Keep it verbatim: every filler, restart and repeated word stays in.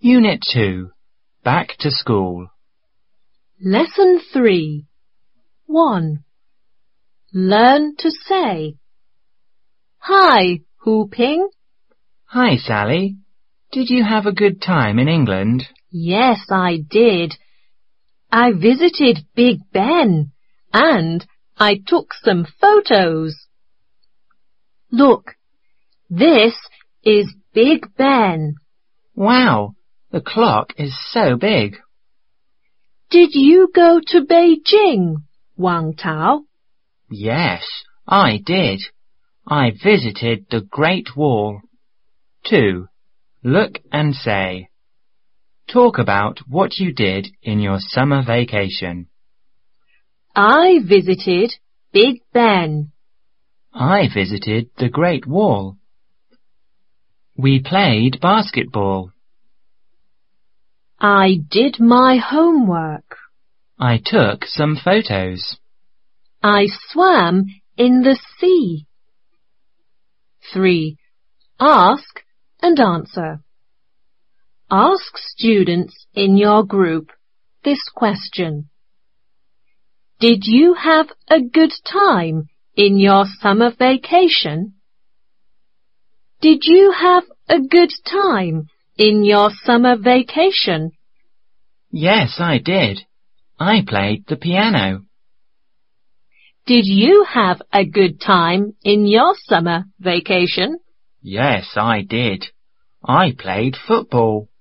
Unit two. Back to school. Lesson three. one. Learn to say. Hi, Hooping. Hi, Sally. Did you have a good time in England? Yes, I did. I visited Big Ben and I took some photos. Look, this is Big Ben. Wow, the clock is so big. Did you go to Beijing, Wang Tao? Yes, I did. I visited the Great Wall. two. Look and say. Talk about what you did in your summer vacation. I visited Big Ben. I visited the Great Wall. We played basketball. I did my homework. I took some photos. I swam in the sea. three. Ask and answer. Ask students in your group this question. Did you have a good time in your summer vacation? Did you have a good time in your summer vacation? Yes, I did. I played the piano. Did you have a good time in your summer vacation? Yes, I did. I played football.